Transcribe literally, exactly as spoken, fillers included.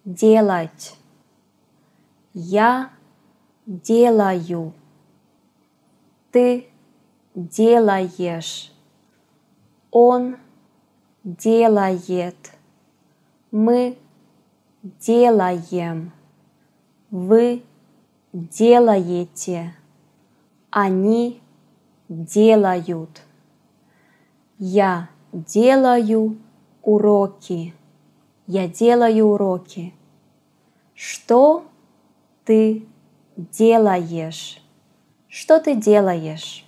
делать. Я делаю. Ты делаешь. Он делает. Мы делаем. Вы делаете. Они делают. Я делаю уроки. Я делаю уроки. Что ты делаешь? Что ты делаешь?